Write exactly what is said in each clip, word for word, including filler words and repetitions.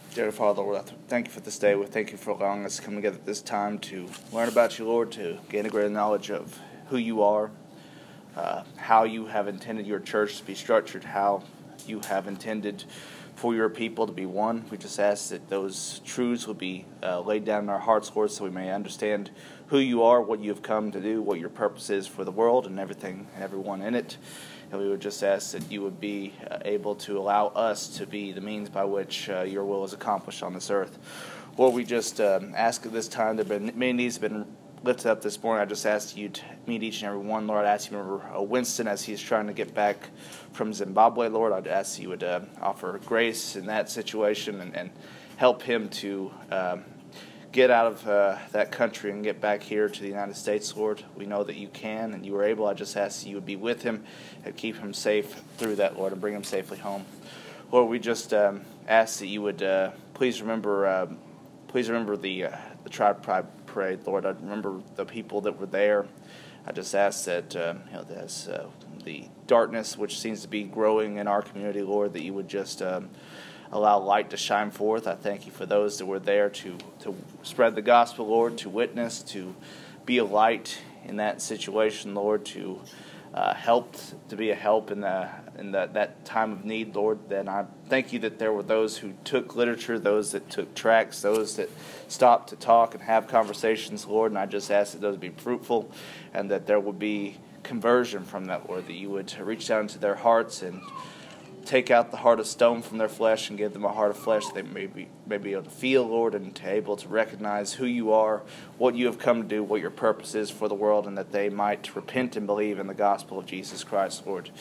Dear Father, Lord, I thank you for this day. We thank you for allowing us to come together at this time to learn about you, Lord, to gain a greater knowledge of who you are, uh, how you have intended your church to be structured, how you have intended for your people to be one. We just ask that those truths will be uh, laid down in our hearts, Lord, so we may understand who you are, what you have come to do, what your purpose is for the world and everything and everyone in it. And we would just ask that you would be uh, able to allow us to be the means by which uh, your will is accomplished on this earth. Lord, we just um, ask at this time, there have been many needs have been lifted up this morning. I just ask you to meet each and every one. Lord, I ask you to remember uh, Winston as he's trying to get back from Zimbabwe. Lord, I'd ask you would uh, offer grace in that situation and, and help him to um, get out of uh, that country and get back here to the United States, Lord. We know that you can and you are able. I just ask that you would be with him and keep him safe through that, Lord, and bring him safely home. Lord, we just um, ask that you would uh, please remember uh, please remember the uh, the Tribe Pride Parade, Lord. I remember the people that were there. I just ask that uh, you know, there's uh, the darkness which seems to be growing in our community, Lord, that you would just um, allow light to shine forth. I thank you for those that were there to, to spread the gospel, Lord, to witness, to be a light in that situation, Lord, to uh, help, to be a help in the in the, that time of need, Lord. Then I thank you that there were those who took literature, those that took tracts, those that stopped to talk and have conversations, Lord, and I just ask that those be fruitful and that there would be conversion from that, Lord, that you would reach down into their hearts and take out the heart of stone from their flesh and give them a heart of flesh that they may be, may be able to feel, Lord, and to able to recognize who you are, what you have come to do, what your purpose is for the world, and that they might repent and believe in the gospel of Jesus Christ, Lord.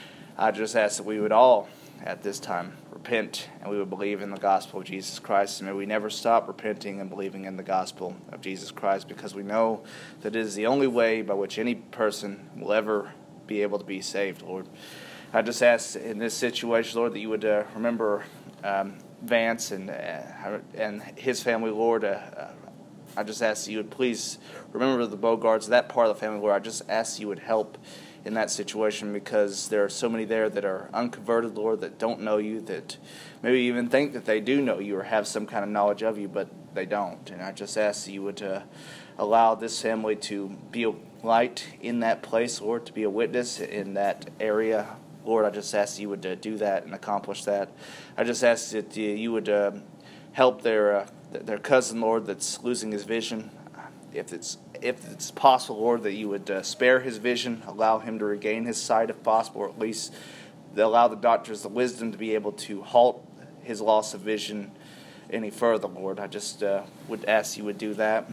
I just ask that we would all, at this time, repent and we would believe in the gospel of Jesus Christ, and may we never stop repenting and believing in the gospel of Jesus Christ, because we know that it is the only way by which any person will ever be able to be saved, Lord. I just ask in this situation, Lord, that you would uh, remember um, Vance and uh, and his family, Lord. Uh, uh, I just ask that you would please remember the Bogarts, that part of the family, Lord. I just ask you would help in that situation, because there are so many there that are unconverted, Lord, that don't know you, that maybe even think that they do know you or have some kind of knowledge of you, but they don't. And I just ask that you would uh, allow this family to be a light in that place, Lord, to be a witness in that area. Lord, I just ask that you would uh, do that and accomplish that. I just ask that uh, you would uh, help their uh, their cousin, Lord, that's losing his vision. If it's if it's possible, Lord, that you would uh, spare his vision, allow him to regain his sight if possible, or at least allow the doctors the wisdom to be able to halt his loss of vision any further, Lord. I just uh, would ask you would do that.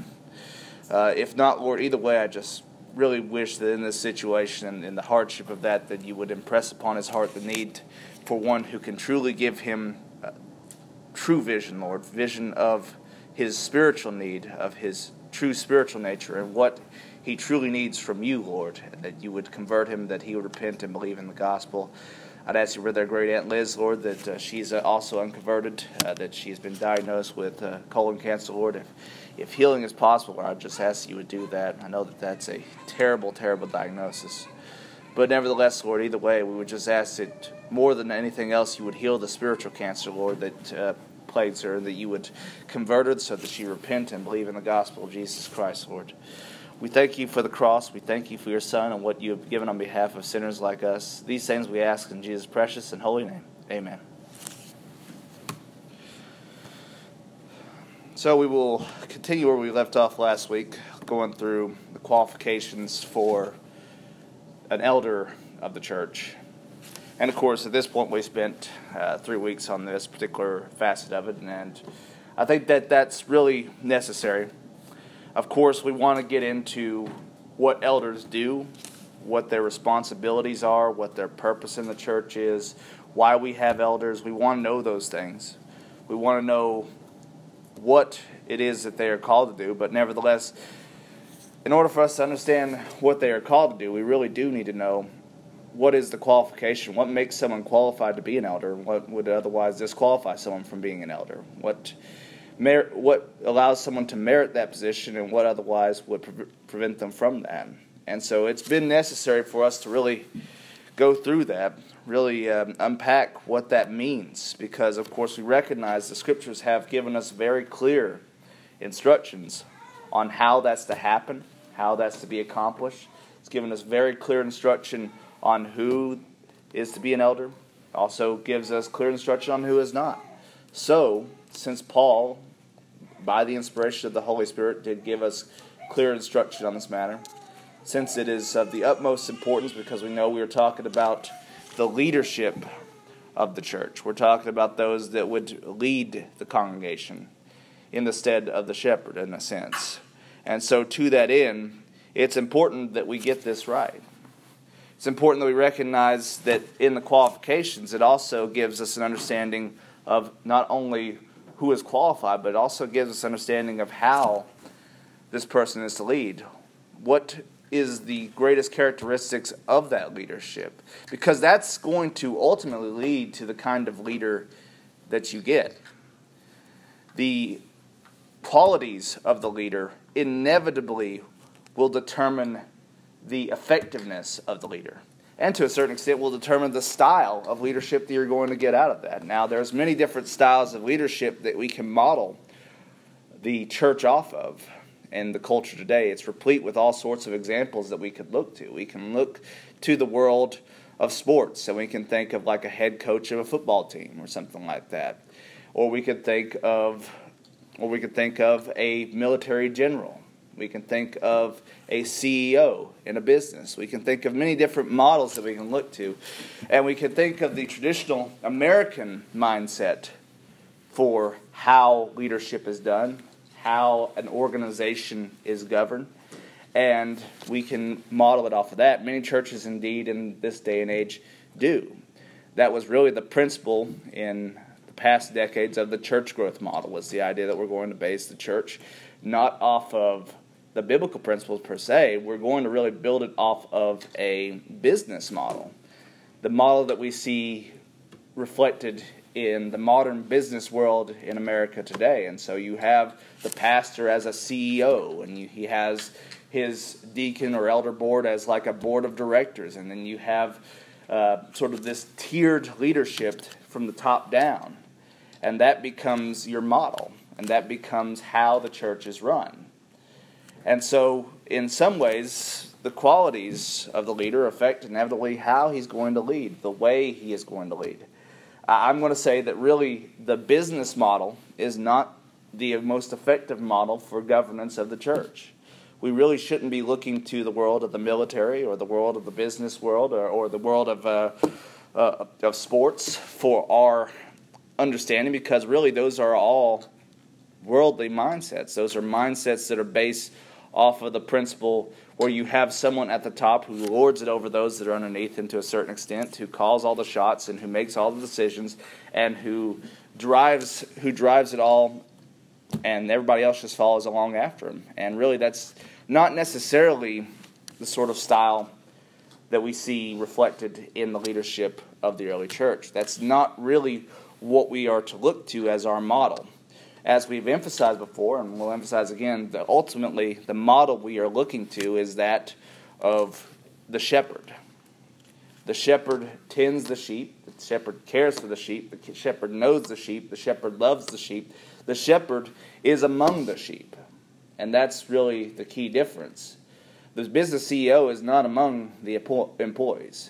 Uh, if not, Lord, either way, I just really wish that in this situation and in the hardship of that, that you would impress upon his heart the need for one who can truly give him uh, true vision, Lord, vision of his spiritual need, of his true spiritual nature, and what he truly needs from you, Lord, and that you would convert him, that he would repent and believe in the gospel. I'd ask you for their great Aunt Liz, Lord, that uh, she's uh, also unconverted, uh, that she has been diagnosed with uh, colon cancer, Lord. If If healing is possible, I just ask you would do that. I know that that's a terrible, terrible diagnosis. But nevertheless, Lord, either way, we would just ask that more than anything else, you would heal the spiritual cancer, Lord, that uh, plagues her, that you would convert her so that she repent and believe in the gospel of Jesus Christ, Lord. We thank you for the cross. We thank you for your Son and what you have given on behalf of sinners like us. These things we ask in Jesus' precious and holy name. Amen. So we will continue where we left off last week, going through the qualifications for an elder of the church. And of course, at this point, we spent uh, three weeks on this particular facet of it, and I think that that's really necessary. Of course, we want to get into what elders do, what their responsibilities are, what their purpose in the church is, why we have elders. We want to know those things. We want to know what it is that they are called to do, but nevertheless, in order for us to understand what they are called to do, we really do need to know what is the qualification, what makes someone qualified to be an elder, what would otherwise disqualify someone from being an elder, what mer- what allows someone to merit that position, and what otherwise would pre- prevent them from that. And so it's been necessary for us to really go through that, really um, unpack what that means, because, of course, we recognize the Scriptures have given us very clear instructions on how that's to happen, how that's to be accomplished. It's given us very clear instruction on who is to be an elder. Also gives us clear instruction on who is not. So, since Paul, by the inspiration of the Holy Spirit, did give us clear instruction on this matter, since it is of the utmost importance, because we know we are talking about the leadership of the church. We're talking about those that would lead the congregation in the stead of the shepherd, in a sense. And so to that end, it's important that we get this right. It's important that we recognize that in the qualifications, it also gives us an understanding of not only who is qualified, but it also gives us understanding of how this person is to lead. What is the greatest characteristics of that leadership? Because that's going to ultimately lead to the kind of leader that you get. The qualities of the leader inevitably will determine the effectiveness of the leader, and to a certain extent will determine the style of leadership that you're going to get out of that. Now, there's many different styles of leadership that we can model the church off of in the culture today. It's replete with all sorts of examples that we could look to. We can look to the world of sports, and we can think of like a head coach of a football team or something like that. Or we could think of or we could think of a military general. We can think of a C E O in a business. We can think of many different models that we can look to. And we can think of the traditional American mindset for how leadership is done, how an organization is governed, and we can model it off of that. Many churches, indeed, in this day and age, do. That was really the principle in the past decades of the church growth model, was the idea that we're going to base the church not off of the biblical principles per se. We're going to really build it off of a business model. The model that we see reflected in the modern business world in America today. And so you have the pastor as a C E O, and you, he has his deacon or elder board as like a board of directors, and then you have uh, sort of this tiered leadership from the top down. And that becomes your model, and that becomes how the church is run. And so, in some ways, the qualities of the leader affect inevitably how he's going to lead, the way he is going to lead. I'm going to say that really the business model is not the most effective model for governance of the church. We really shouldn't be looking to the world of the military or the world of the business world or, or the world of uh, uh, of sports for our understanding, because really those are all worldly mindsets. Those are mindsets that are based off of the principle where you have someone at the top who lords it over those that are underneath him to a certain extent, who calls all the shots and who makes all the decisions and who drives who drives it all, and everybody else just follows along after him. And really that's not necessarily the sort of style that we see reflected in the leadership of the early church. That's not really what we are to look to as our model. As we've emphasized before, and we'll emphasize again, that ultimately the model we are looking to is that of the shepherd. The shepherd tends the sheep. The shepherd cares for the sheep. The shepherd knows the sheep. The shepherd loves the sheep. The shepherd is among the sheep. And that's really the key difference. The business C E O is not among the employees.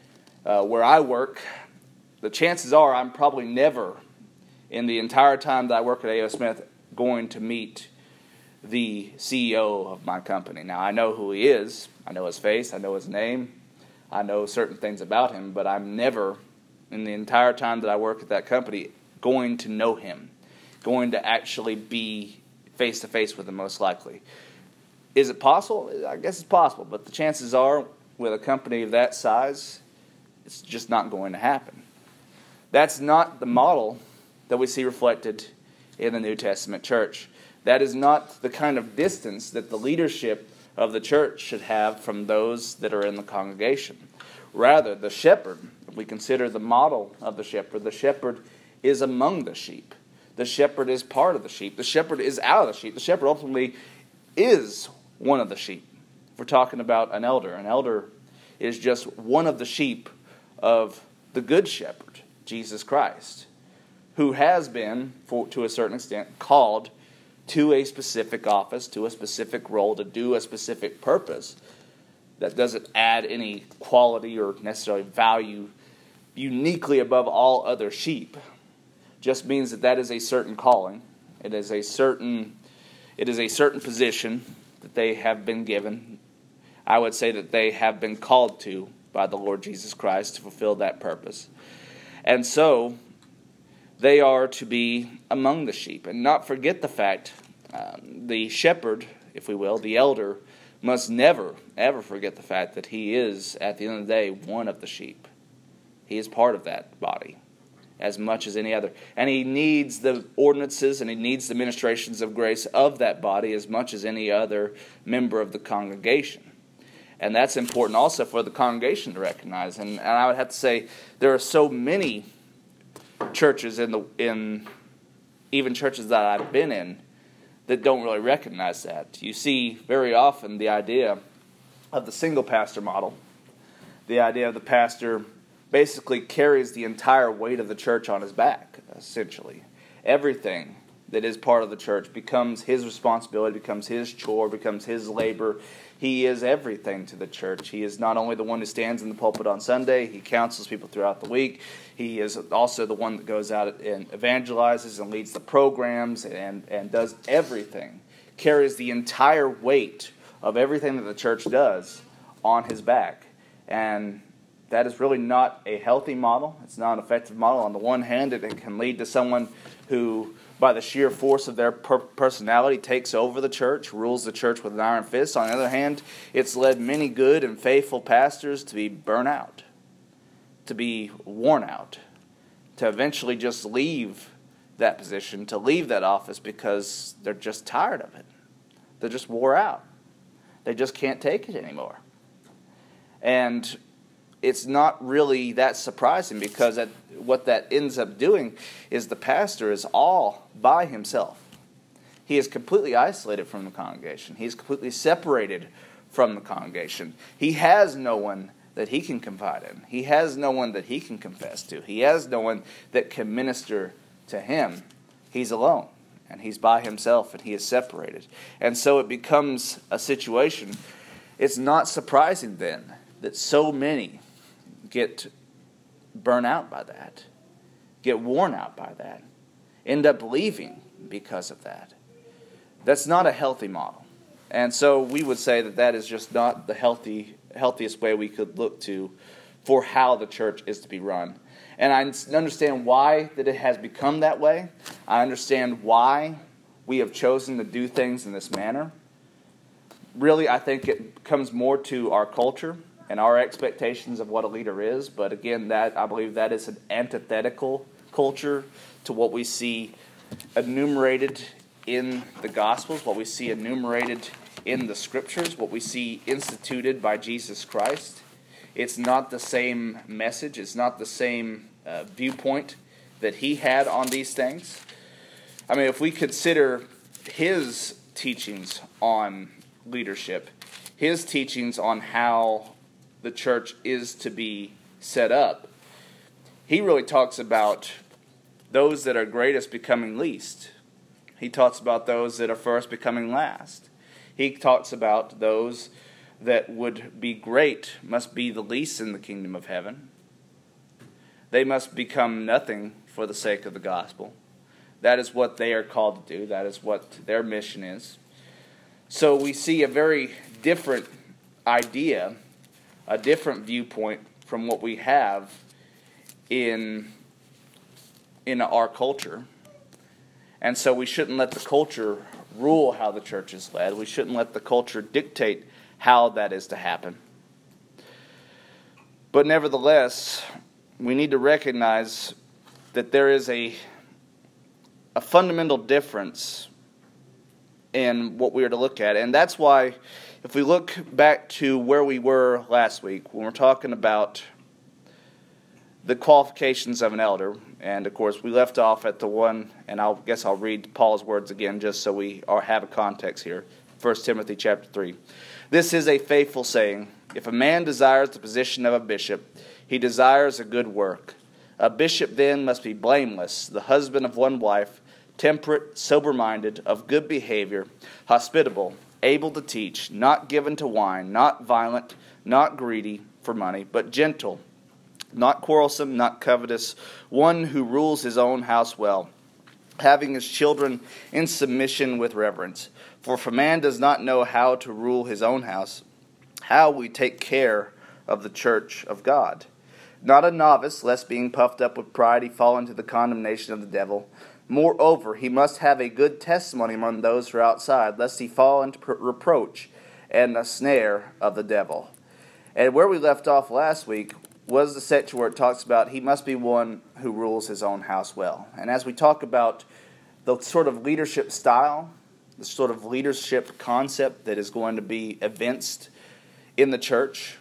Uh, where I work, the chances are I'm probably never, in the entire time that I work at A O. Smith, going to meet the C E O of my company. Now, I know who he is. I know his face. I know his name. I know certain things about him, but I'm never, in the entire time that I work at that company, going to know him, going to actually be face-to-face with him, most likely. Is it possible? I guess it's possible, but the chances are, with a company of that size, it's just not going to happen. That's not the model that we see reflected in the New Testament church. That is not the kind of distance that the leadership of the church should have from those that are in the congregation. Rather, the shepherd, if we consider the model of the shepherd, the shepherd is among the sheep. The shepherd is part of the sheep. The shepherd is out of the sheep. The shepherd ultimately is one of the sheep. If we're talking about an elder, an elder is just one of the sheep of the Good Shepherd, Jesus Christ, who has been, for, to a certain extent, called to a specific office, to a specific role, to do a specific purpose. That doesn't add any quality or necessarily value uniquely above all other sheep. Just means that that is a certain calling. It is a certain, it is a certain position that they have been given. I would say that they have been called to by the Lord Jesus Christ to fulfill that purpose. And so, they are to be among the sheep. And not forget the fact, um, the shepherd, if we will, the elder, must never, ever forget the fact that he is, at the end of the day, one of the sheep. He is part of that body, as much as any other. And he needs the ordinances and he needs the ministrations of grace of that body as much as any other member of the congregation. And that's important also for the congregation to recognize. And, and I would have to say, there are so many churches in the in even churches that I've been in that don't really recognize that. You see very often the idea of the single pastor model. The idea of the pastor basically carries the entire weight of the church on his back, essentially. Everything that is part of the church becomes his responsibility, becomes his chore, becomes his labor. He is everything to the church. He is not only the one who stands in the pulpit on Sunday, he counsels people throughout the week. He is also the one that goes out and evangelizes and leads the programs and, and does everything. Carries the entire weight of everything that the church does on his back. And that is really not a healthy model. It's not an effective model. On the one hand, it can lead to someone who, by the sheer force of their per- personality, takes over the church, rules the church with an iron fist. On the other hand, it's led many good and faithful pastors to be burnt out, to be worn out, to eventually just leave that position, to leave that office because they're just tired of it. They're just wore out. They just can't take it anymore. And it's not really that surprising because that, what that ends up doing is the pastor is all by himself. He is completely isolated from the congregation. He is completely separated from the congregation. He has no one that he can confide in. He has no one that he can confess to. He has no one that can minister to him. He's alone, and he's by himself, and he is separated. And so it becomes a situation. It's not surprising then that so many get burnt out by that, get worn out by that, end up leaving because of that. That's not a healthy model. And so we would say that that is just not the healthy, healthiest way we could look to for how the church is to be run. And I understand why that it has become that way. I understand why we have chosen to do things in this manner. Really, I think it comes more to our culture and our expectations of what a leader is. But again, that I believe that is an antithetical culture to what we see enumerated in the Gospels, what we see enumerated in the Scriptures, what we see instituted by Jesus Christ. It's not the same message. It's not the same uh, viewpoint that he had on these things. I mean, if we consider his teachings on leadership, his teachings on how the church is to be set up, he really talks about those that are greatest becoming least. He talks about those that are first becoming last. He talks about those that would be great must be the least in the kingdom of heaven. They must become nothing for the sake of the gospel. That is what they are called to do. That is what their mission is. So we see a very different idea, a different viewpoint from what we have in, in our culture. And so we shouldn't let the culture rule how the church is led. We shouldn't let the culture dictate how that is to happen. But nevertheless, we need to recognize that there is a, a fundamental difference in what we are to look at. And that's why, if we look back to where we were last week, when we're talking about the qualifications of an elder, and of course we left off at the one, and I guess I'll read Paul's words again just so we are, have a context here. First Timothy chapter three. This is a faithful saying. If a man desires the position of a bishop, he desires a good work. A bishop then must be blameless, the husband of one wife, temperate, sober-minded, of good behavior, hospitable, able to teach, not given to wine, not violent, not greedy for money, but gentle, not quarrelsome, not covetous, one who rules his own house well, having his children in submission with reverence. For if a man does not know how to rule his own house, how will he take care of the church of God? Not a novice, lest being puffed up with pride he fall into the condemnation of the devil. Moreover, he must have a good testimony among those who are outside, lest he fall into reproach and the snare of the devil. And where we left off last week was the section where it talks about he must be one who rules his own house well. And as we talk about the sort of leadership style, the sort of leadership concept that is going to be evinced in the church,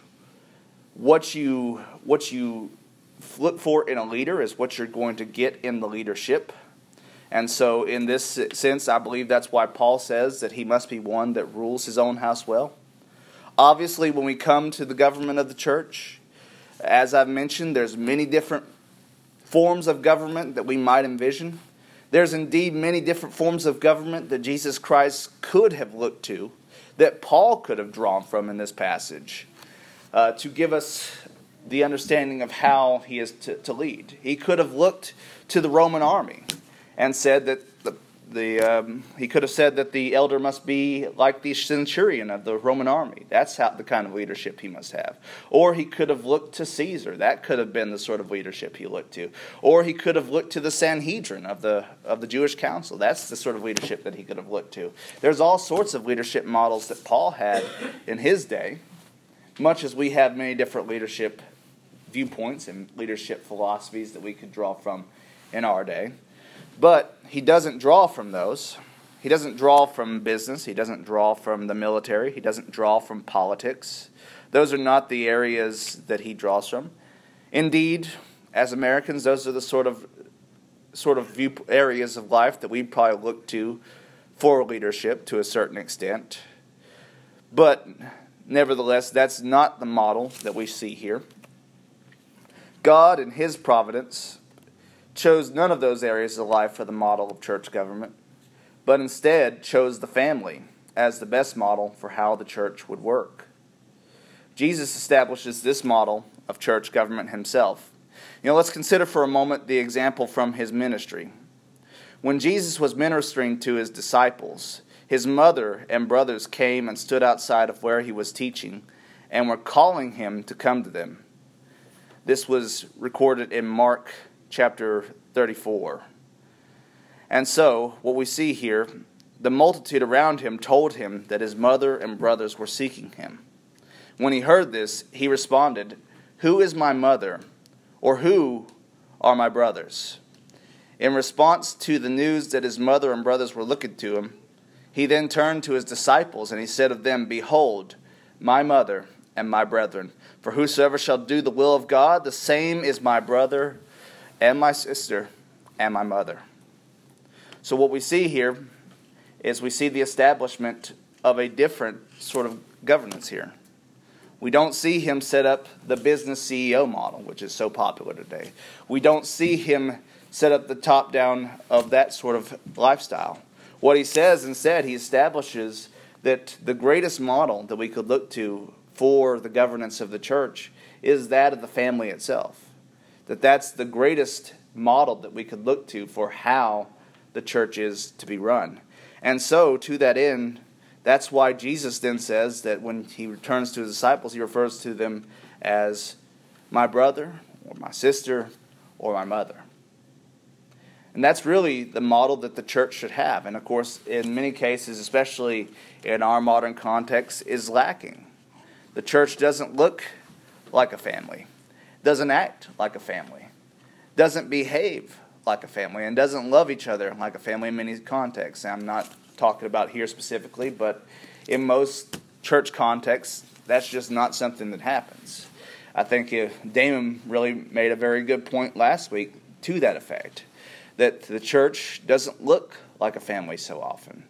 what you what you look for in a leader is what you're going to get in the leadership. And so in this sense, I believe that's why Paul says that he must be one that rules his own house well. Obviously, when we come to the government of the church, as I've mentioned, there's many different forms of government that we might envision. There's indeed many different forms of government that Jesus Christ could have looked to, that Paul could have drawn from in this passage, uh, to give us the understanding of how he is to, to lead. He could have looked to the Roman army and said that the, the um, he could have said that the elder must be like the centurion of the Roman army. That's how the kind of leadership he must have. Or he could have looked to Caesar. That could have been the sort of leadership he looked to. Or he could have looked to the Sanhedrin of the of the Jewish council. That's the sort of leadership that he could have looked to. There's all sorts of leadership models that Paul had in his day, much as we have many different leadership viewpoints and leadership philosophies that we could draw from in our day. But he doesn't draw from those. He doesn't draw from business. He doesn't draw from the military. He doesn't draw from politics. Those are not the areas that he draws from. Indeed, as Americans, those are the sort of sort of view areas of life that we probably look to for leadership to a certain extent. But nevertheless, that's not the model that we see here. God, in his providence, chose none of those areas of life for the model of church government, but instead chose the family as the best model for how the church would work. Jesus establishes this model of church government himself. You know, let's consider for a moment the example from his ministry. When Jesus was ministering to his disciples, his mother and brothers came and stood outside of where he was teaching and were calling him to come to them. This was recorded in Mark chapter thirty-four. And so, what we see here, the multitude around him told him that his mother and brothers were seeking him. When he heard this, he responded, "Who is my mother, or who are my brothers?" In response to the news that his mother and brothers were looking to him, he then turned to his disciples, and he said of them, "Behold, my mother and my brethren. For whosoever shall do the will of God, the same is my brother and my sister, and my mother." So what we see here is we see the establishment of a different sort of governance here. We don't see him set up the business C E O model, which is so popular today. We don't see him set up the top-down of that sort of lifestyle. What he says instead, he establishes that the greatest model that we could look to for the governance of the church is that of the family itself. That that's the greatest model that we could look to for how the church is to be run. And so, to that end, that's why Jesus then says that when he returns to his disciples, he refers to them as my brother, or my sister, or my mother. And that's really the model that the church should have. And of course, in many cases, especially in our modern context, is lacking. The church doesn't look like a family, doesn't act like a family, doesn't behave like a family, and doesn't love each other like a family in many contexts. And I'm not talking about here specifically, but in most church contexts, that's just not something that happens. I think if Damon really made a very good point last week to that effect, that the church doesn't look like a family so often.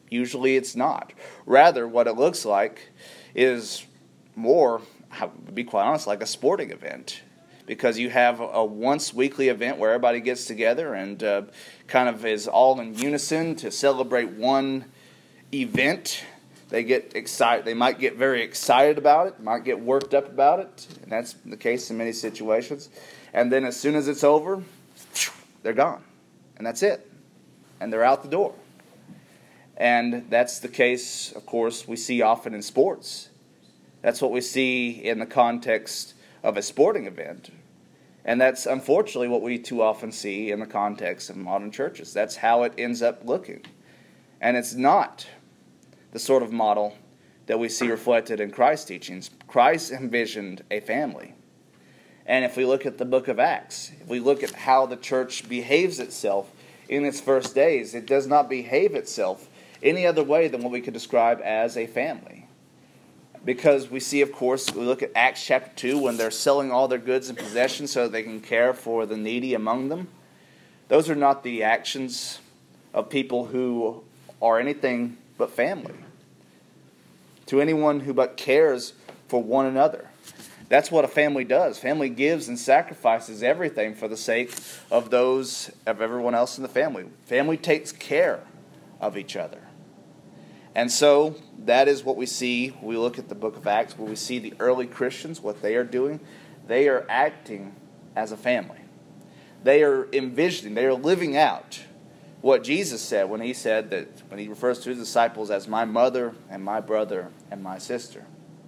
Usually it's not. Rather, what it looks like is more, to be quite honest, like a sporting event. Because you have a once weekly event where everybody gets together and uh, kind of is all in unison to celebrate one event. They get excited. They might get very excited about it, might get worked up about it, and that's the case in many situations. And then as soon as it's over, they're gone. And that's it. And they're out the door. And that's the case, of course, we see often in sports. That's what we see in the context of a sporting event. And that's unfortunately what we too often see in the context of modern churches. That's how it ends up looking. And it's not the sort of model that we see reflected in Christ's teachings. Christ envisioned a family. And if we look at the book of Acts, if we look at how the church behaves itself in its first days, it does not behave itself any other way than what we could describe as a family. Because we see, of course, we look at Acts chapter two, when they're selling all their goods and possessions so they can care for the needy among them. Those are not the actions of people who are anything but family. To anyone who but cares for one another. That's what a family does. Family gives and sacrifices everything for the sake of those, of everyone else in the family. Family takes care of each other. And so, that is what we see when we look at the book of Acts, where we see the early Christians, what they are doing. They are acting as a family. They are envisioning, they are living out what Jesus said when he said that, when he refers to his disciples as my mother and my brother and my sister.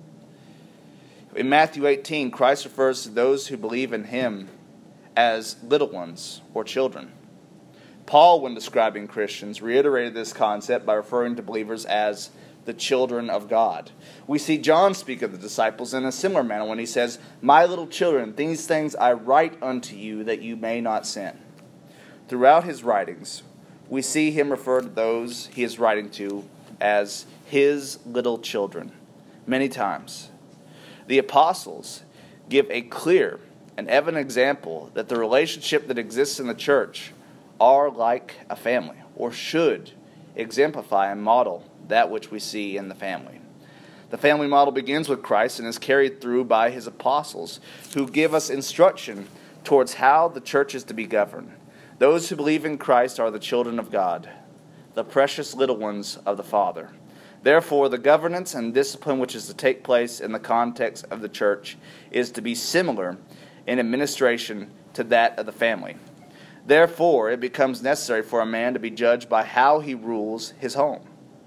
In Matthew eighteen, Christ refers to those who believe in him as little ones or children. Paul, when describing Christians, reiterated this concept by referring to believers as the children of God. We see John speak of the disciples in a similar manner when he says, my little children, these things I write unto you that you may not sin. Throughout his writings, we see him refer to those he is writing to as his little children many times. The apostles give a clear and evident example that the relationship that exists in the church are like a family, or should exemplify and model that which we see in the family. The family model begins with Christ and is carried through by his apostles, who give us instruction towards how the church is to be governed. Those who believe in Christ are the children of God, the precious little ones of the Father. Therefore, the governance and discipline which is to take place in the context of the church is to be similar in administration to that of the family. Therefore, it becomes necessary for a man to be judged by how he rules his home.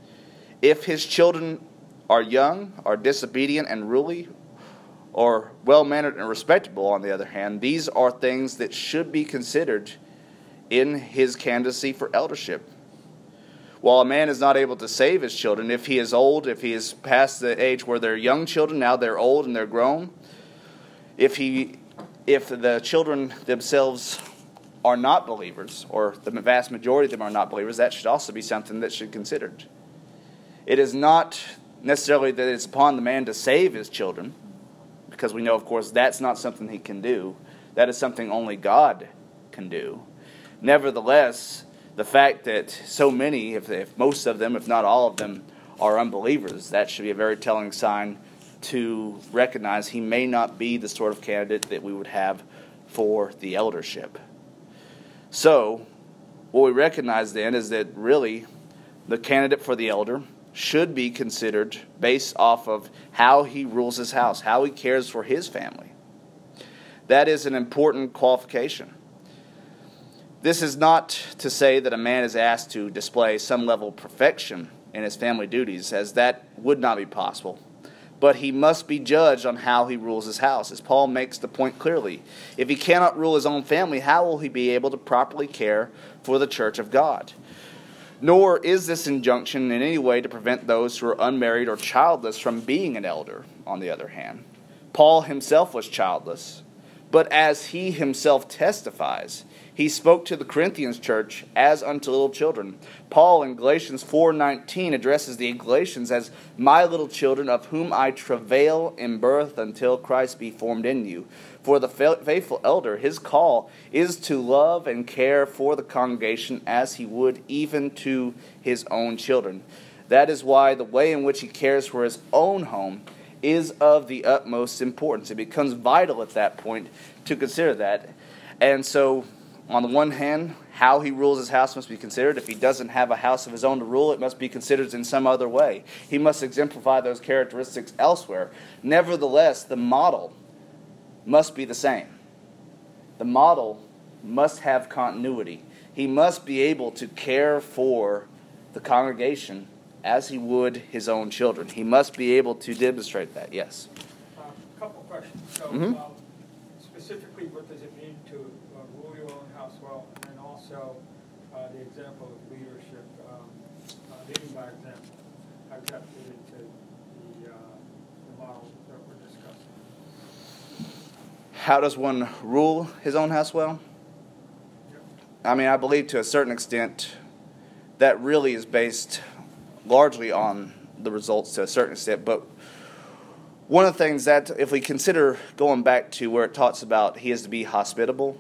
If his children are young, are disobedient and ruly, or well-mannered and respectable, on the other hand, these are things that should be considered in his candidacy for eldership. While a man is not able to save his children, if he is old, if he is past the age where they're young children, now they're old and they're grown, if he, if the children themselves are not believers, or the vast majority of them are not believers, that should also be something that should be considered. It is not necessarily that it's upon the man to save his children, because we know, of course, that's not something he can do. That is something only God can do. Nevertheless, the fact that so many, if, if most of them, if not all of them, are unbelievers, that should be a very telling sign to recognize he may not be the sort of candidate that we would have for the eldership. So, what we recognize then is that really the candidate for the elder should be considered based off of how he rules his house, how he cares for his family. That is an important qualification. This is not to say that a man is asked to display some level of perfection in his family duties, as that would not be possible. But he must be judged on how he rules his house, as Paul makes the point clearly. If he cannot rule his own family, how will he be able to properly care for the church of God? Nor is this injunction in any way to prevent those who are unmarried or childless from being an elder, on the other hand. Paul himself was childless, but as he himself testifies, he spoke to the Corinthians church as unto little children. Paul in Galatians four nineteen addresses the Galatians as my little children, of whom I travail in birth until Christ be formed in you. For the faithful elder, his call is to love and care for the congregation as he would even to his own children. That is why the way in which he cares for his own home is of the utmost importance. It becomes vital at that point to consider that. And so, on the one hand, how he rules his house must be considered. If he doesn't have a house of his own to rule, it must be considered in some other way. He must exemplify those characteristics elsewhere. Nevertheless, the model must be the same. The model must have continuity. He must be able to care for the congregation as he would his own children. He must be able to demonstrate that. Yes? A uh, couple questions. So, mm-hmm. um, specifically, what does it mean to uh, rule your own house well? And then also uh, the example of leadership, um, uh, leading by example. How does that fit into the, uh, the model that we're discussing? How does one rule his own house well? Yep. I mean, I believe to a certain extent that really is based largely on the results to a certain extent, but one of the things that, if we consider going back to where it talks about he is to be hospitable,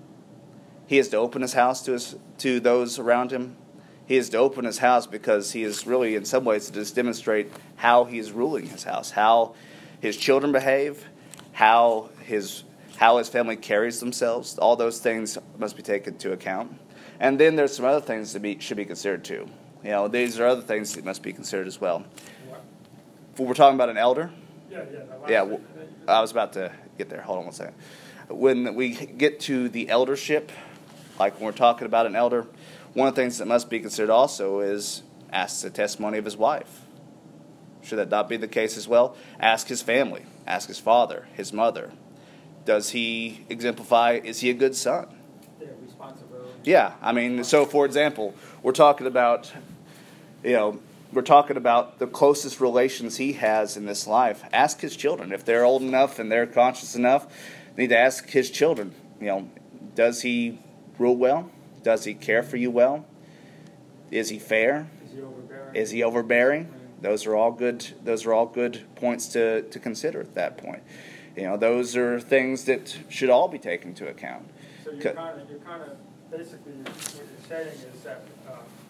he is to open his house to his, to those around him, he is to open his house because he is really, in some ways, to just demonstrate how he is ruling his house, how his children behave, how his how his family carries themselves. All those things must be taken into account. And then there's some other things that be, should be considered too. You know, these are other things that must be considered as well. What? When we're talking about an elder. Yeah, yeah. The Yeah, well, I was about to get there. Hold on one second. When we get to the eldership, like when we're talking about an elder, one of the things that must be considered also is ask the testimony of his wife. Should that not be the case as well? Ask his family. Ask his father, his mother. Does he exemplify, is he a good son? Yeah, responsibility. Yeah, I mean, so for example, we're talking about, you know, we're talking about the closest relations he has in this life. Ask his children. If they're old enough and they're conscious enough, you need to ask his children, you know, does he rule well? Does he care for you well? Is he fair? Is he overbearing? Is he overbearing? Those are all good. Those are all good points to, to consider at that point. You know, those are things that should all be taken into account. So you're kind of, you're kind of basically what you're saying is that uh,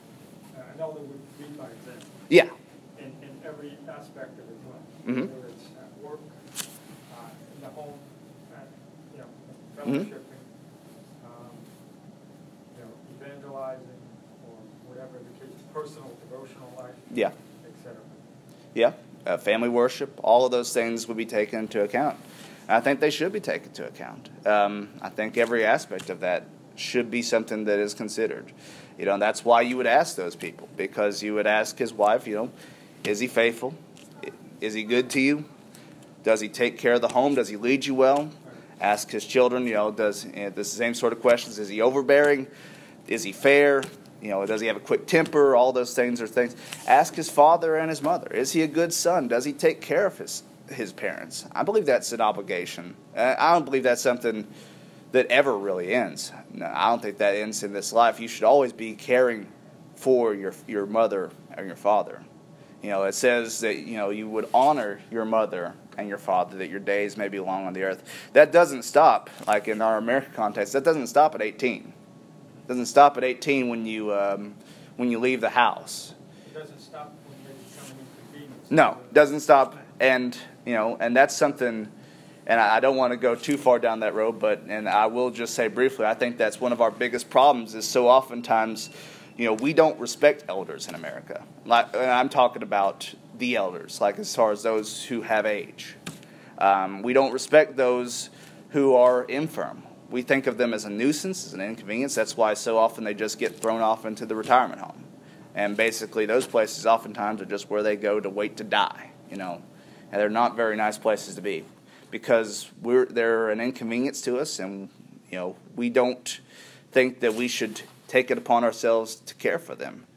an elder would lead by example. Yeah. In, in every aspect of his life, mm-hmm. whether it's at work, uh, in the home, at, you know, fellowshipping, mm-hmm. um, you know, evangelizing, or whatever the case, personal devotional life. Yeah. Et cetera. Yeah. Uh, family worship, all of those things would be taken into account. I think they should be taken into account. Um, I think every aspect of that should be something that is considered. You know, that's why you would ask those people, because you would ask his wife, you know, is he faithful? Is he good to you? Does he take care of the home? Does he lead you well? Ask his children, you know, does you know, the same sort of questions. Is he overbearing? Is he fair? You know, does he have a quick temper? All those things are things. Ask his father and his mother. Is he a good son? Does he take care of his his parents? I believe that's an obligation. I don't believe that's something that ever really ends. No, I don't think that ends in this life. You should always be caring for your your mother and your father. You know, it says that, you know, you would honor your mother and your father, that your days may be long on the earth. That doesn't stop, like in our American context, that doesn't stop at eighteen. It doesn't stop at eighteen when you um, when you leave the house. It doesn't stop when they become an inconvenience. No, it doesn't stop. And, you know, and that's something, and I don't want to go too far down that road, but, and I will just say briefly, I think that's one of our biggest problems is so oftentimes, you know, we don't respect elders in America. Like, and I'm talking about the elders, like as far as those who have age. Um, we don't respect those who are infirm. We think of them as a nuisance, as an inconvenience. That's why so often they just get thrown off into the retirement home. And basically those places oftentimes are just where they go to wait to die, you know. And they're not very nice places to be because we're they're an inconvenience to us, and, you know, we don't think that we should take it upon ourselves to care for them.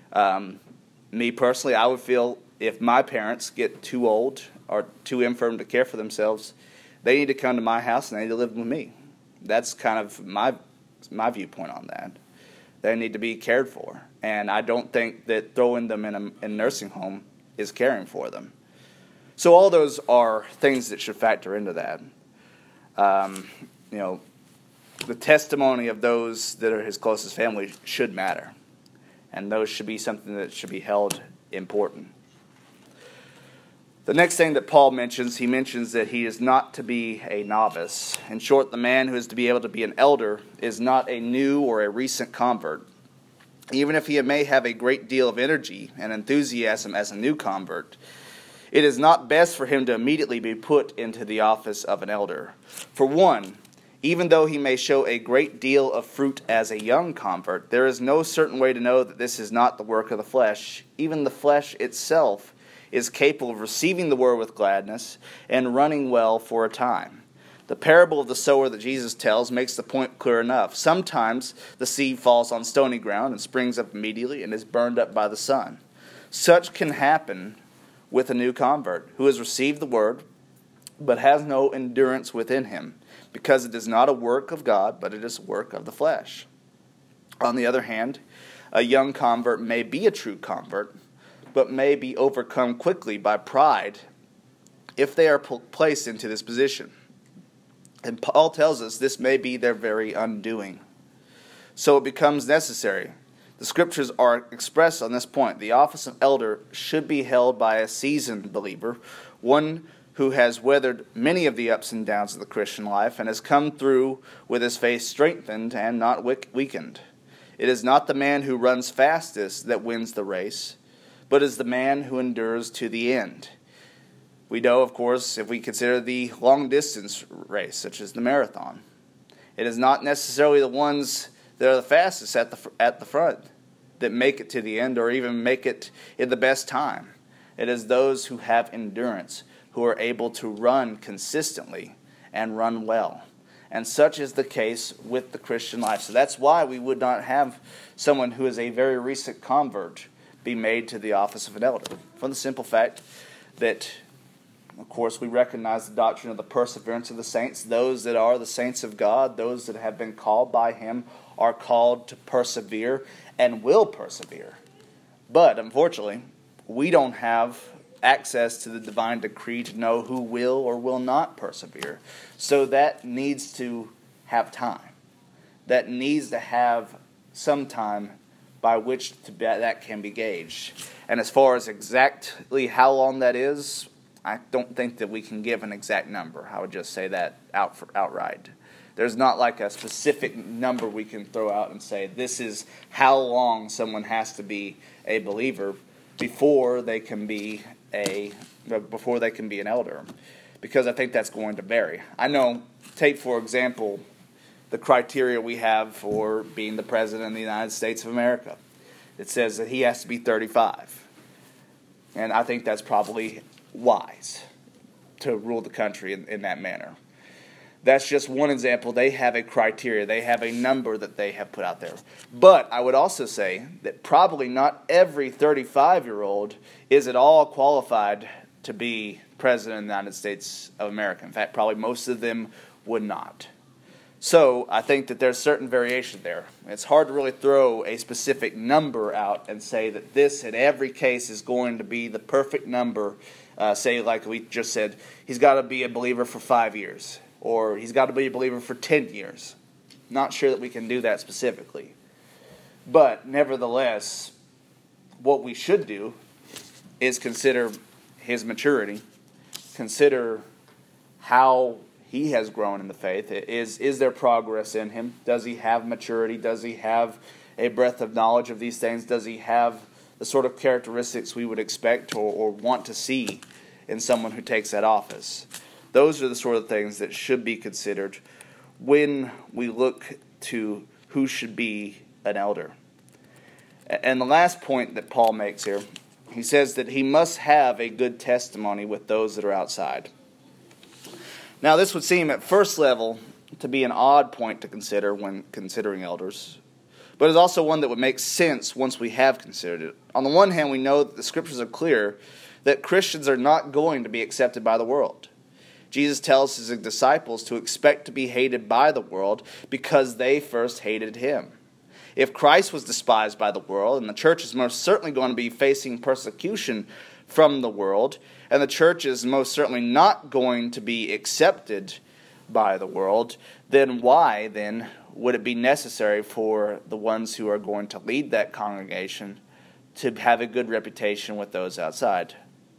Um, me personally, I would feel if my parents get too old or too infirm to care for themselves, they need to come to my house and they need to live with me. That's kind of my my viewpoint on that. They need to be cared for. And I don't think that throwing them in a, in a nursing home is caring for them. So all those are things that should factor into that. um, you know, the testimony of those that are his closest family should matter. And those should be something that should be held important. The next thing that Paul mentions, he mentions that he is not to be a novice. In short, the man who is to be able to be an elder is not a new or a recent convert. Even if he may have a great deal of energy and enthusiasm as a new convert, it is not best for him to immediately be put into the office of an elder. For one, even though he may show a great deal of fruit as a young convert, there is no certain way to know that this is not the work of the flesh. Even the flesh itself is capable of receiving the word with gladness and running well for a time. The parable of the sower that Jesus tells makes the point clear enough. Sometimes the seed falls on stony ground and springs up immediately and is burned up by the sun. Such can happen with a new convert who has received the word but has no endurance within him, because it is not a work of God, but it is a work of the flesh. On the other hand, a young convert may be a true convert, but may be overcome quickly by pride if they are placed into this position. And Paul tells us this may be their very undoing. So it becomes necessary. The scriptures are expressed on this point. The office of elder should be held by a seasoned believer, one who has weathered many of the ups and downs of the Christian life and has come through with his faith strengthened and not weakened. It is not the man who runs fastest that wins the race, but is the man who endures to the end. We know, of course, if we consider the long-distance race, such as the marathon, it is not necessarily the ones that are the fastest at the at the front that make it to the end or even make it in the best time. It is those who have endurance, who are able to run consistently and run well. And such is the case with the Christian life. So that's why we would not have someone who is a very recent convert be made to the office of an elder. For the simple fact that, of course, we recognize the doctrine of the perseverance of the saints. Those that are the saints of God, those that have been called by Him, are called to persevere and will persevere. But, unfortunately, we don't have access to the divine decree to know who will or will not persevere. So that needs to have time. That needs to have some time by which to be, that can be gauged. And as far as exactly how long that is, I don't think that we can give an exact number. I would just say that out for, outright. There's not like a specific number we can throw out and say this is how long someone has to be a believer before they can be a before they can be an elder, because I think that's going to vary. I know, take for example, the criteria we have for being the President of the United States of America. It says that he has to be thirty-five. And I think that's probably wise to rule the country in, in that manner. That's just one example. They have a criteria. They have a number that they have put out there. But I would also say that probably not every thirty-five-year-old is at all qualified to be President of the United States of America. In fact, probably most of them would not. So I think that there's certain variation there. It's hard to really throw a specific number out and say that this in every case is going to be the perfect number. Uh, say, like we just said, he's got to be a believer for five years. Or he's got to be a believer for ten years. Not sure that we can do that specifically. But nevertheless, what we should do is consider his maturity. Consider how he has grown in the faith. Is, is there progress in him? Does he have maturity? Does he have a breadth of knowledge of these things? Does he have the sort of characteristics we would expect or, or want to see in someone who takes that office? Those are the sort of things that should be considered when we look to who should be an elder. And the last point that Paul makes here, he says that he must have a good testimony with those that are outside. Now, this would seem at first level to be an odd point to consider when considering elders, but is also one that would make sense once we have considered it. On the one hand, we know that the Scriptures are clear that Christians are not going to be accepted by the world. Jesus tells his disciples to expect to be hated by the world because they first hated him. If Christ was despised by the world, and the church is most certainly going to be facing persecution from the world, and the church is most certainly not going to be accepted by the world, then why, then, would it be necessary for the ones who are going to lead that congregation to have a good reputation with those outside?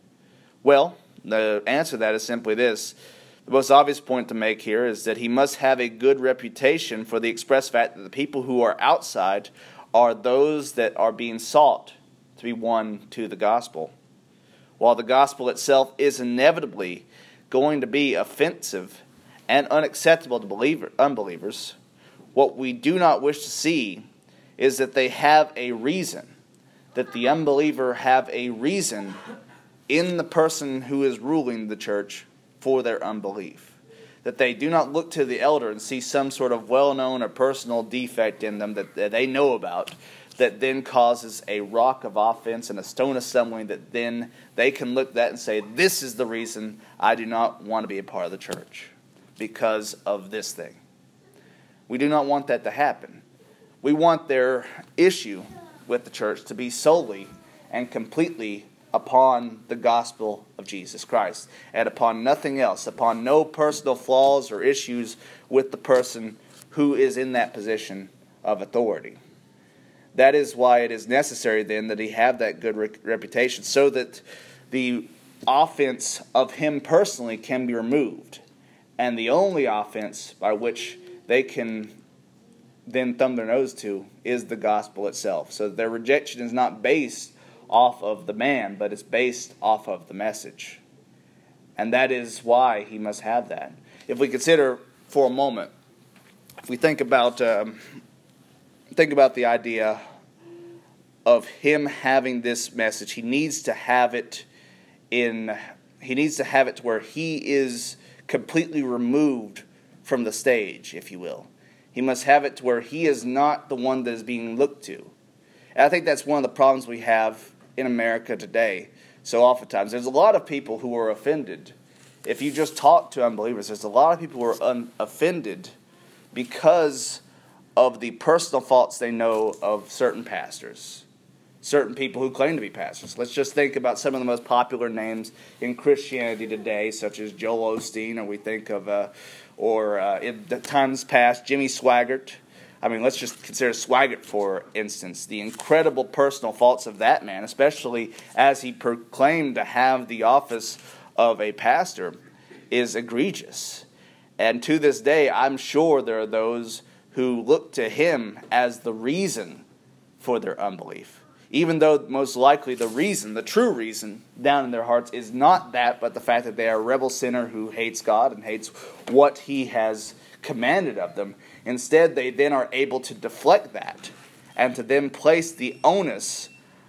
Well, the answer to that is simply this. The most obvious point to make here is that he must have a good reputation for the express fact that the people who are outside are those that are being sought to be won to the gospel. While the gospel itself is inevitably going to be offensive and unacceptable to believer, unbelievers, what we do not wish to see is that they have a reason, that the unbeliever have a reason in the person who is ruling the church for their unbelief. That they do not look to the elder and see some sort of well-known or personal defect in them that, that they know about, that then causes a rock of offense and a stone of stumbling, that then they can look at that and say, this is the reason I do not want to be a part of the church, because of this thing. We do not want that to happen. We want their issue with the church to be solely and completely upon the gospel of Jesus Christ, and upon nothing else, upon no personal flaws or issues with the person who is in that position of authority. That is why it is necessary then that he have that good re- reputation, so that the offense of him personally can be removed, and the only offense by which they can then thumb their nose to is the gospel itself, so that their rejection is not based off of the man, but it's based off of the message. And that is why he must have that. If we consider for a moment, if we think about um, think about the idea of him having this message, he needs to have it in he needs to have it to where he is completely removed from the stage, if you will. He must have it to where he is not the one that is being looked to. And I think that's one of the problems we have in America today. So oftentimes, there's a lot of people who are offended. If you just talk to unbelievers, there's a lot of people who are un- offended because of the personal faults they know of certain pastors, certain people who claim to be pastors. Let's just think about some of the most popular names in Christianity today, such as Joel Osteen, or we think of, uh, or uh, in the times past, Jimmy Swaggart. I mean, let's just consider Swaggart, for instance. The incredible personal faults of that man, especially as he proclaimed to have the office of a pastor, is egregious. And to this day, I'm sure there are those who look to him as the reason for their unbelief. Even though most likely the reason, the true reason, down in their hearts is not that, but the fact that they are a rebel sinner who hates God and hates what he has commanded of them. Instead, they then are able to deflect that and to then place the onus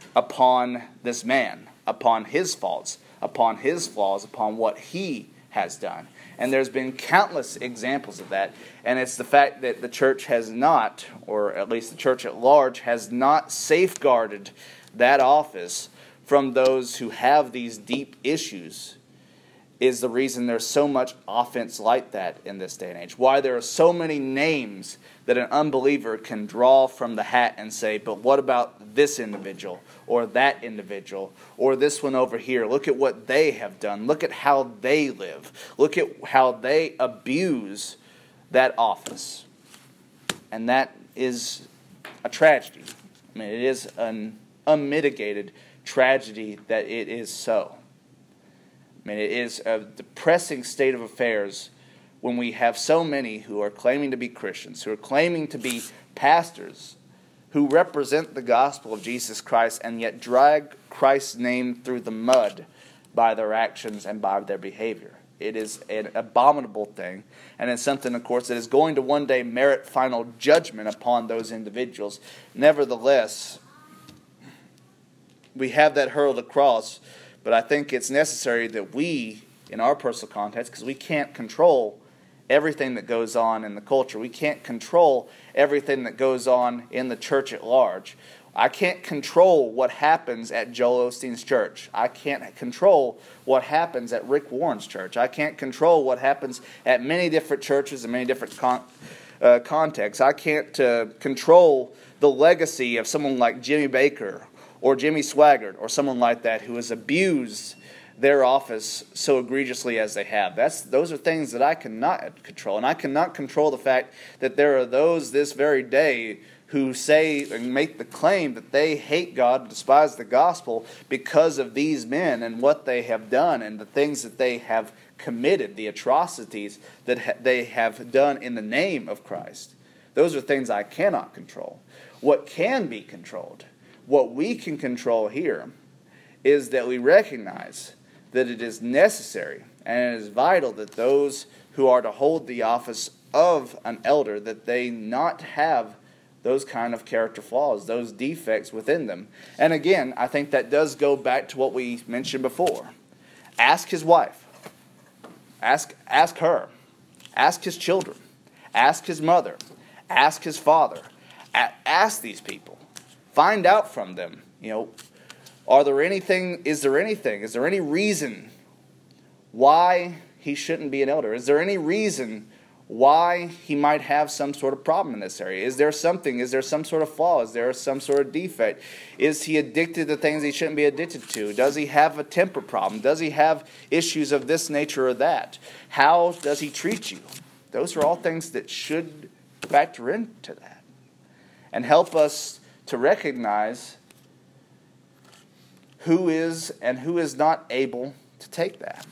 upon this man, upon his faults, upon his flaws, upon what he has done. And there's been countless examples of that. And it's the fact that the church has not, or at least the church at large, has not safeguarded that office from those who have these deep issues, is the reason there's so much offense like that in this day and age. Why there are so many names that an unbeliever can draw from the hat and say, but what about this individual, or that individual, or this one over here? Look at what they have done. Look at how they live. Look at how they abuse that office. And that is a tragedy. I mean, it is an unmitigated tragedy that it is so. I mean, it is a depressing state of affairs when we have so many who are claiming to be Christians, who are claiming to be pastors, who represent the gospel of Jesus Christ and yet drag Christ's name through the mud by their actions and by their behavior. It is an abominable thing, and it's something, of course, that is going to one day merit final judgment upon those individuals. Nevertheless, we have that hurled across. But I think it's necessary that we, in our personal context, because we can't control everything that goes on in the culture. We can't control everything that goes on in the church at large. I can't control what happens at Joel Osteen's church. I can't control what happens at Rick Warren's church. I can't control what happens at many different churches in many different con- uh, contexts. I can't uh, control the legacy of someone like Jimmy Baker or Jimmy Swaggart, or someone like that, who has abused their office so egregiously as they have. That's those are things that I cannot control. And I cannot control the fact that there are those this very day who say and make the claim that they hate God, despise the gospel because of these men and what they have done and the things that they have committed, the atrocities that ha- they have done in the name of Christ. Those are things I cannot control. What can be controlled, what we can control here, is that we recognize that it is necessary and it is vital that those who are to hold the office of an elder, that they not have those kind of character flaws, those defects within them. And again, I think that does go back to what we mentioned before. Ask his wife. Ask, ask her. Ask his children. Ask his mother. Ask his father. A- ask these people. Find out from them, you know, are there anything, is there anything, is there any reason why he shouldn't be an elder? Is there any reason why he might have some sort of problem in this area? Is there something, is there some sort of flaw? Is there some sort of defect? Is he addicted to things he shouldn't be addicted to? Does he have a temper problem? Does he have issues of this nature or that? How does he treat you? Those are all things that should factor into that and help us to recognize who is and who is not able to take that.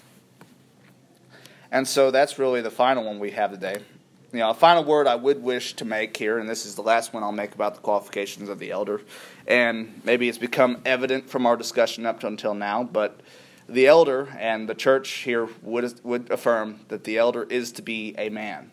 And so that's really the final one we have today. You know, a final word I would wish to make here, and this is the last one I'll make about the qualifications of the elder, and maybe it's become evident from our discussion up until now, but the elder and the church here would, would affirm that the elder is to be a man.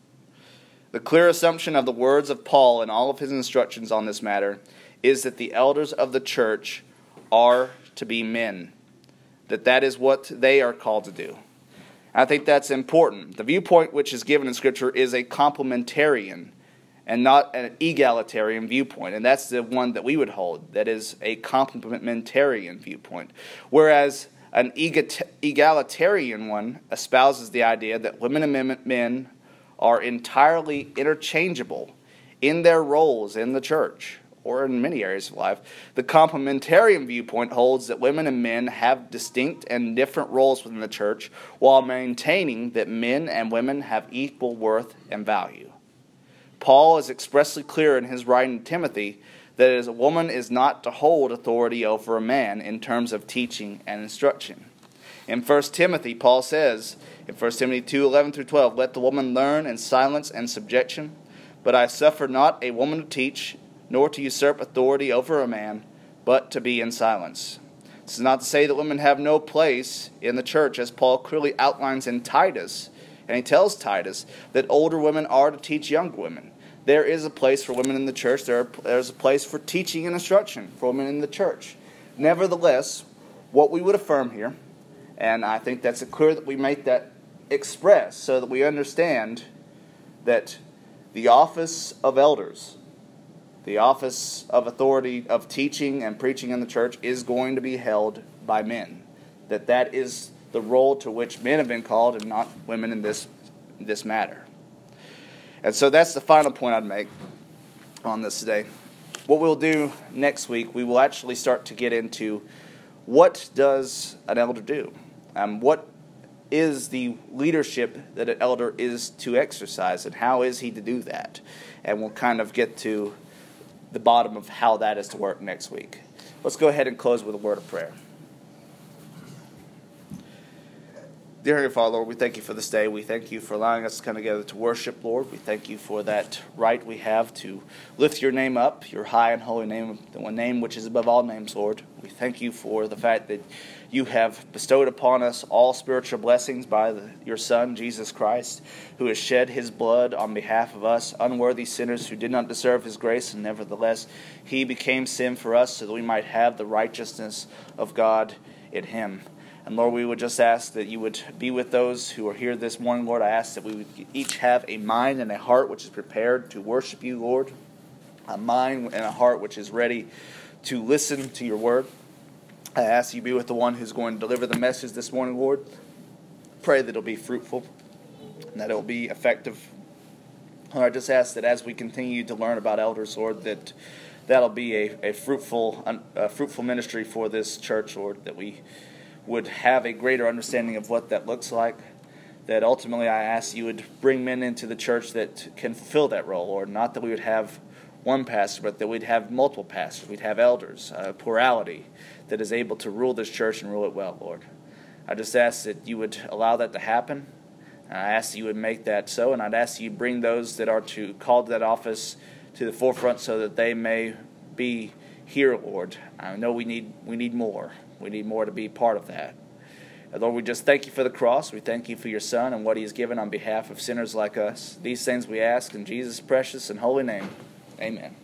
The clear assumption of the words of Paul and all of his instructions on this matter is that the elders of the church are to be men, that that is what they are called to do. I think that's important. The viewpoint which is given in Scripture is a complementarian and not an egalitarian viewpoint, and that's the one that we would hold, that is a complementarian viewpoint. Whereas an egalitarian one espouses the idea that women and men are entirely interchangeable in their roles in the church, or in many areas of life. The complementarian viewpoint holds that women and men have distinct and different roles within the church, while maintaining that men and women have equal worth and value. Paul is expressly clear in his writing to Timothy that as a woman is not to hold authority over a man in terms of teaching and instruction. In First Timothy, Paul says, in First Timothy two, eleven through twelve, "Let the woman learn in silence and subjection, but I suffer not a woman to teach, nor to usurp authority over a man, but to be in silence." This is not to say that women have no place in the church, as Paul clearly outlines in Titus. And he tells Titus that older women are to teach younger women. There is a place for women in the church. There are, there's a place for teaching and instruction for women in the church. Nevertheless, what we would affirm here, and I think that's clear that we make that express so that we understand that the office of elders, the office of authority of teaching and preaching in the church, is going to be held by men. That that is the role to which men have been called and not women in this, this matter. And so that's the final point I'd make on this today. What we'll do next week, we will actually start to get into what does an elder do? Um, what is the leadership that an elder is to exercise, and how is he to do that? And we'll kind of get to the bottom of how that is to work next week. Let's go ahead and close with a word of prayer. Dear Heavenly Father, Lord, we thank you for this day. We thank you for allowing us to come together to worship, Lord. We thank you for that right we have to lift your name up, your high and holy name, the one name which is above all names, Lord. We thank you for the fact that you have bestowed upon us all spiritual blessings by the, your Son, Jesus Christ, who has shed his blood on behalf of us, unworthy sinners who did not deserve his grace, and nevertheless he became sin for us so that we might have the righteousness of God in him. And Lord, we would just ask that you would be with those who are here this morning, Lord. I ask that we would each have a mind and a heart which is prepared to worship you, Lord. A mind and a heart which is ready to listen to your word. I ask you be with the one who's going to deliver the message this morning, Lord. Pray that it'll be fruitful and that it'll be effective. Lord, I just ask that as we continue to learn about elders, Lord, that that'll be a, a fruitful a fruitful ministry for this church, Lord, that we would have a greater understanding of what that looks like. That ultimately I ask you would bring men into the church that can fulfill that role, Lord. Not that we would have one pastor, but that we'd have multiple pastors. We'd have elders, a plurality that is able to rule this church and rule it well, Lord. I just ask that you would allow that to happen. And I ask that you would make that so, and I'd ask that you bring those that are to call to that office to the forefront so that they may be here, Lord. I know we need we need more. We need more to be part of that. And Lord, we just thank you for the cross. We thank you for your Son and what he has given on behalf of sinners like us. These things we ask in Jesus' precious and holy name. Amen.